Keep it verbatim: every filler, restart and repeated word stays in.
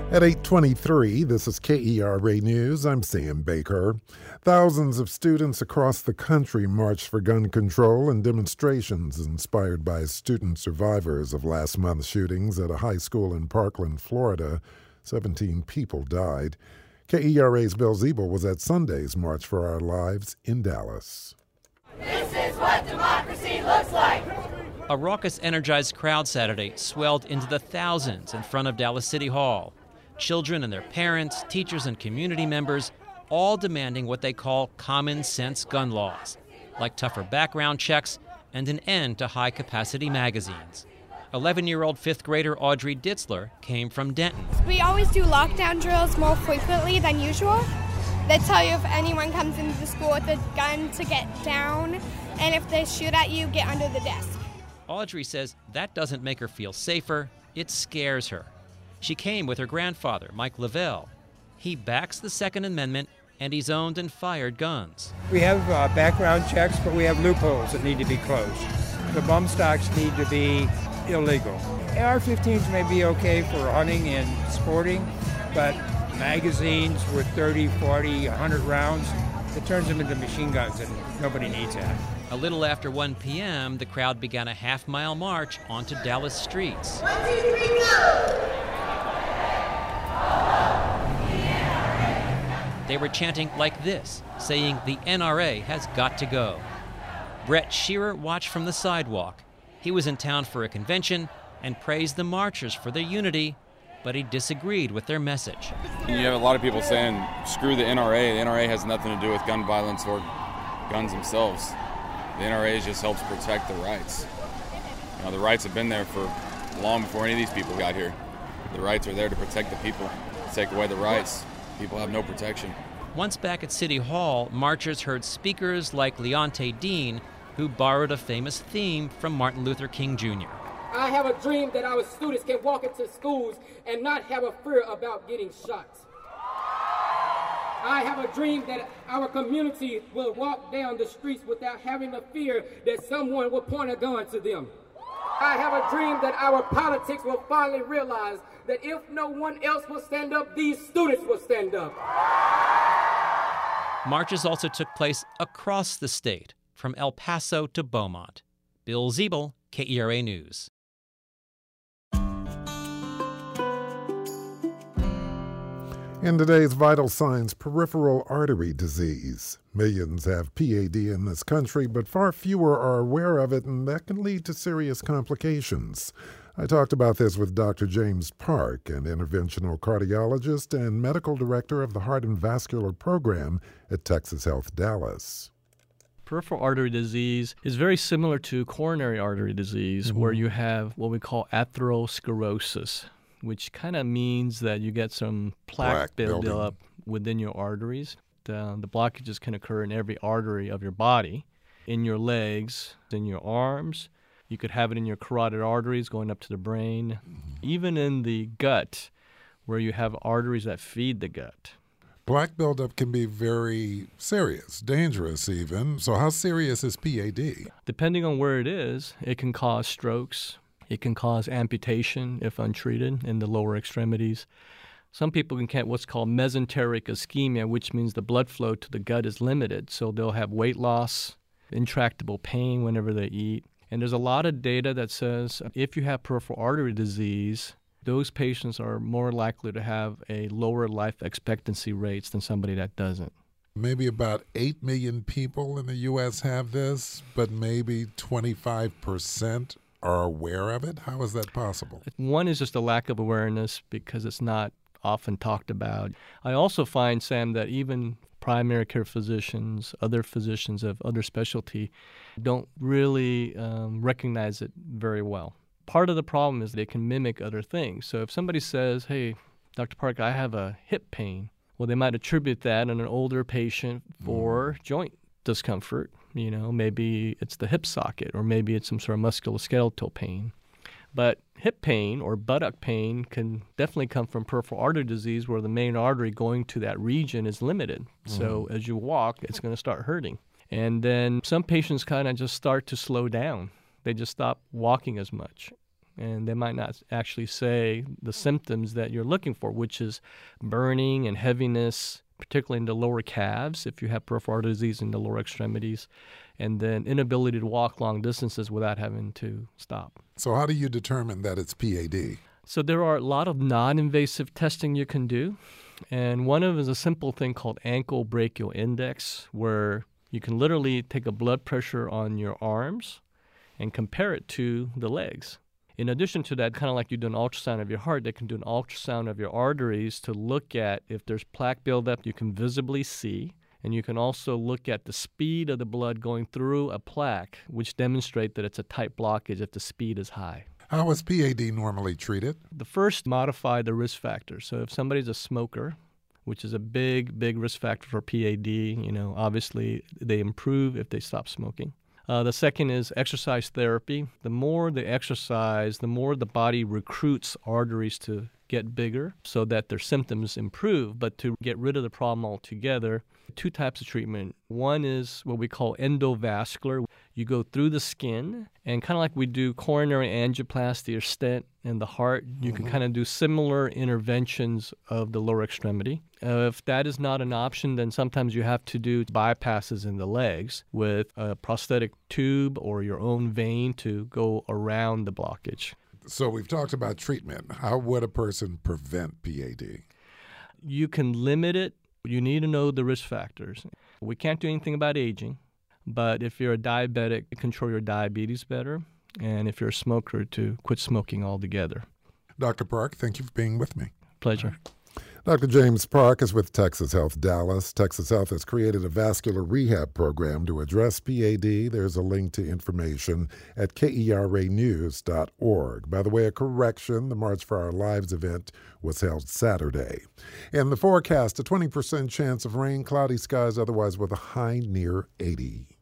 At eight twenty-three, this is K E R A News. I'm Sam Baker. Thousands of students across the country marched for gun control in demonstrations inspired by student survivors of last month's shootings at a high school in Parkland, Florida. seventeen people died. K E R A's Bill Ziebel was at Sunday's March for Our Lives in Dallas. This is what democracy looks like. A raucous, energized crowd Saturday swelled into the thousands in front of Dallas City Hall. Children and their parents, teachers and community members, all demanding what they call common sense gun laws, like tougher background checks and an end to high-capacity magazines. eleven-year-old fifth grader Audrey Ditzler came from Denton. We always do lockdown drills more frequently than usual. They tell you if anyone comes into the school with a gun to get down, and if they shoot at you, get under the desk. Audrey says that doesn't make her feel safer, it scares her. She came with her grandfather, Mike Lavelle. He backs the Second Amendment, and he's owned and fired guns. We have uh, background checks, but we have loopholes that need to be closed. The bump stocks need to be illegal. A R fifteens may be okay for hunting and sporting, but magazines with thirty, forty, one hundred rounds, it turns them into machine guns, and nobody needs that. A little after one p.m., the crowd began a half-mile march onto Dallas streets. One, two, three, go! They were chanting like this, saying the N R A has got to go. Brett Shearer watched from the sidewalk. He was in town for a convention and praised the marchers for their unity, but he disagreed with their message. You have a lot of people saying, screw the N R A. The N R A has nothing to do with gun violence or guns themselves. The N R A just helps protect the rights. You know, the rights have been there for long before any of these people got here. The rights are there to protect the people. Take away the rights, people have no protection. Once back at City Hall, marchers heard speakers like Leonte Dean, who borrowed a famous theme from Martin Luther King Junior I have a dream that our students can walk into schools and not have a fear about getting shot. I have a dream that our community will walk down the streets without having a fear that someone will point a gun to them. I have a dream that our politics will finally realize that if no one else will stand up, these students will stand up. Marches also took place across the state, from El Paso to Beaumont. Bill Ziebel, K E R A News. In today's vital signs, peripheral artery disease. Millions have P A D in this country, but far fewer are aware of it, and that can lead to serious complications. I talked about this with Doctor James Park, an interventional cardiologist and medical director of the Heart and Vascular Program at Texas Health Dallas. Peripheral artery disease is very similar to coronary artery disease, mm-hmm. where you have what we call atherosclerosis, which kind of means that you get some plaque, plaque buildup within your arteries. The, the blockages can occur in every artery of your body, in your legs, in your arms. You could have it in your carotid arteries going up to the brain, mm-hmm. even in the gut, where you have arteries that feed the gut. Plaque buildup can be very serious, dangerous even. So how serious is P A D? Depending on where it is, it can cause strokes. It can cause amputation if untreated in the lower extremities. Some people can get what's called mesenteric ischemia, which means the blood flow to the gut is limited. So they'll have weight loss, intractable pain whenever they eat. And there's a lot of data that says if you have peripheral artery disease, those patients are more likely to have a lower life expectancy rates than somebody that doesn't. Maybe about eight million people in the U S have this, but maybe twenty-five percent are aware of it? How is that possible? One is just a lack of awareness because it's not often talked about. I also find, Sam, that even primary care physicians, other physicians of other specialty, don't really um, recognize it very well. Part of the problem is they can mimic other things. So if somebody says, hey, Doctor Park, I have a hip pain, well, they might attribute that in an older patient for mm. joint discomfort. You know, maybe it's the hip socket, or maybe it's some sort of musculoskeletal pain. But hip pain or buttock pain can definitely come from peripheral artery disease, where the main artery going to that region is limited. Mm. So as you walk, it's going to start hurting. And then some patients kind of just start to slow down. They just stop walking as much. and they might not actually say the symptoms that you're looking for, which is burning and heaviness, particularly in the lower calves if you have peripheral artery disease in the lower extremities, and then inability to walk long distances without having to stop. So how do you determine that it's P A D? So there are a lot of non-invasive testing you can do, and one of them is a simple thing called ankle brachial index, where you can literally take a blood pressure on your arms and compare it to the legs. In addition to that, kind of like you do an ultrasound of your heart, they can do an ultrasound of your arteries to look at if there's plaque buildup you can visibly see. And you can also look at the speed of the blood going through a plaque, which demonstrate that it's a tight blockage if the speed is high. How is P A D normally treated? The first, modify the risk factors. So if somebody's a smoker, which is a big, big risk factor for P A D, you know, obviously they improve if they stop smoking. Uh, the second is exercise therapy. The more they exercise, the more the body recruits arteries to get bigger so that their symptoms improve. But to get rid of the problem altogether, two types of treatment. One is what we call endovascular. You go through the skin, and kind of like we do coronary angioplasty or stent in the heart, you mm-hmm. can kind of do similar interventions of the lower extremity. Uh, if that is not an option, then sometimes you have to do bypasses in the legs with a prosthetic tube or your own vein to go around the blockage. So we've talked about treatment. How would a person prevent P A D? You can limit it. You need to know the risk factors. We can't do anything about aging, but if you're a diabetic, control your diabetes better, and if you're a smoker, to quit smoking altogether. Doctor Park, thank you for being with me. Pleasure. Doctor James Park is with Texas Health Dallas. Texas Health has created a vascular rehab program to address P A D. There's a link to information at K E R A news dot org. By the way, a correction, the March for Our Lives event was held Saturday. In the forecast, a twenty percent chance of rain, cloudy skies, otherwise with a high near eighty.